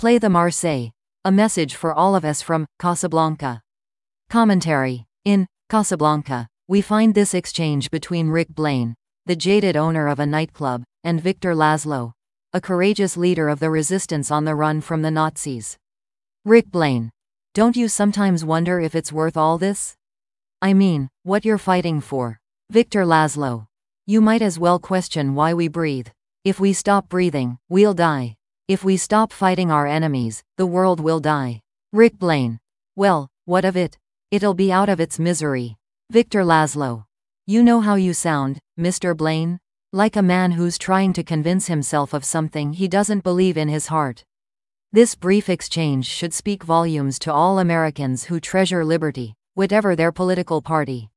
Play the Marseillaise, a message for all of us from Casablanca. Commentary. In Casablanca, we find this exchange between Rick Blaine, the jaded owner of a nightclub, and Victor Laszlo, a courageous leader of the resistance on the run from the Nazis. Rick Blaine. Don't you sometimes wonder if it's worth all this? I mean, what you're fighting for. Victor Laszlo. You might as well question why we breathe. If we stop breathing, we'll die. If we stop fighting our enemies, the world will die. Rick Blaine. Well, what of it? It'll be out of its misery. Victor Laszlo. You know how you sound, Mr. Blaine? Like a man who's trying to convince himself of something he doesn't believe in his heart. This brief exchange should speak volumes to all Americans who treasure liberty, whatever their political party.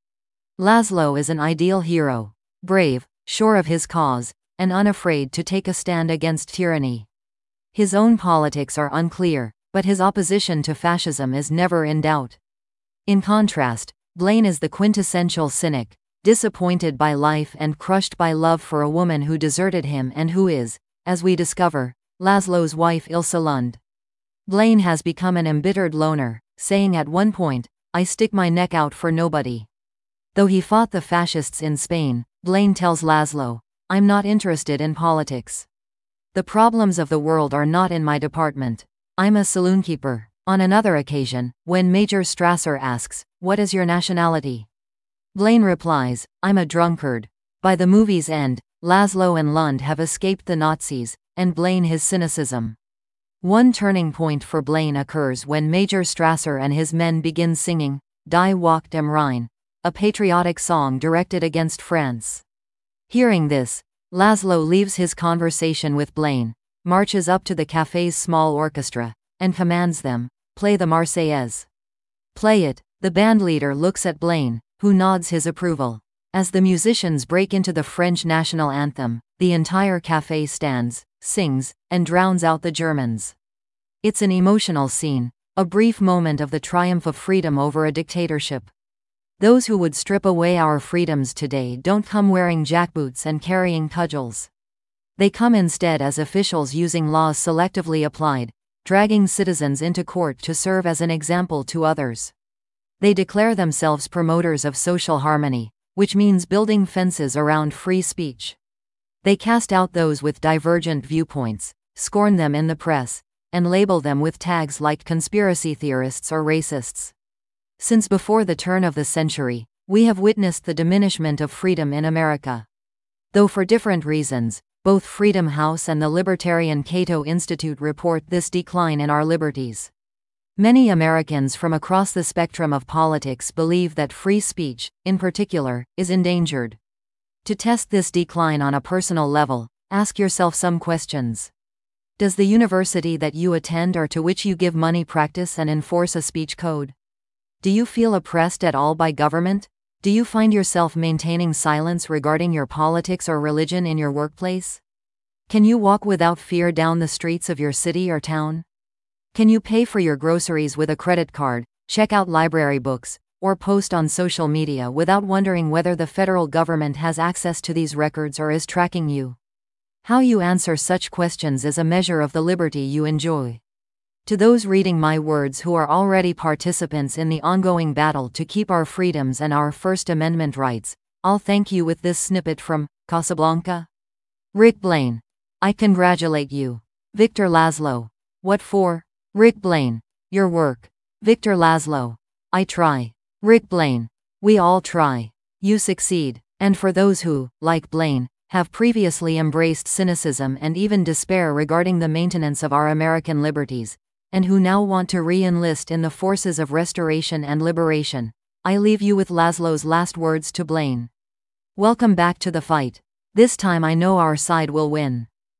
Laszlo is an ideal hero. Brave, sure of his cause, and unafraid to take a stand against tyranny. His own politics are unclear, but his opposition to fascism is never in doubt. In contrast, Blaine is the quintessential cynic, disappointed by life and crushed by love for a woman who deserted him and who is, as we discover, Laszlo's wife Ilse Lund. Blaine has become an embittered loner, saying at one point, "I stick my neck out for nobody." Though he fought the fascists in Spain, Blaine tells Laszlo, "I'm not interested in politics. The problems of the world are not in my department. I'm a saloonkeeper." On another occasion, when Major Strasser asks, "What is your nationality?" Blaine replies, "I'm a drunkard." By the movie's end, Laszlo and Lund have escaped the Nazis, and Blaine his cynicism. One turning point for Blaine occurs when Major Strasser and his men begin singing Die Wacht am Rhein, a patriotic song directed against France. Hearing this, Laszlo leaves his conversation with Blaine, marches up to the café's small orchestra, and commands them, "Play the Marseillaise." "Play it." The bandleader looks at Blaine, who nods his approval. As the musicians break into the French national anthem, the entire café stands, sings, and drowns out the Germans. It's an emotional scene, a brief moment of the triumph of freedom over a dictatorship. Those who would strip away our freedoms today don't come wearing jackboots and carrying cudgels. They come instead as officials using laws selectively applied, dragging citizens into court to serve as an example to others. They declare themselves promoters of social harmony, which means building fences around free speech. They cast out those with divergent viewpoints, scorn them in the press, and label them with tags like conspiracy theorists or racists. Since before the turn of the century, we have witnessed the diminishment of freedom in America. Though for different reasons, both Freedom House and the libertarian Cato Institute report this decline in our liberties. Many Americans from across the spectrum of politics believe that free speech, in particular, is endangered. To test this decline on a personal level, ask yourself some questions. Does the university that you attend or to which you give money practice and enforce a speech code? Do you feel oppressed at all by government? Do you find yourself maintaining silence regarding your politics or religion in your workplace? Can you walk without fear down the streets of your city or town? Can you pay for your groceries with a credit card, check out library books, or post on social media without wondering whether the federal government has access to these records or is tracking you? How you answer such questions is a measure of the liberty you enjoy. To those reading my words who are already participants in the ongoing battle to keep our freedoms and our First Amendment rights, I'll thank you with this snippet from Casablanca. Rick Blaine. I congratulate you. Victor Laszlo. What for? Rick Blaine. Your work. Victor Laszlo. I try. Rick Blaine. We all try. You succeed. And for those who, like Blaine, have previously embraced cynicism and even despair regarding the maintenance of our American liberties, and who now want to re-enlist in the forces of restoration and liberation, I leave you with Laszlo's last words to Blaine. Welcome back to the fight. This time I know our side will win.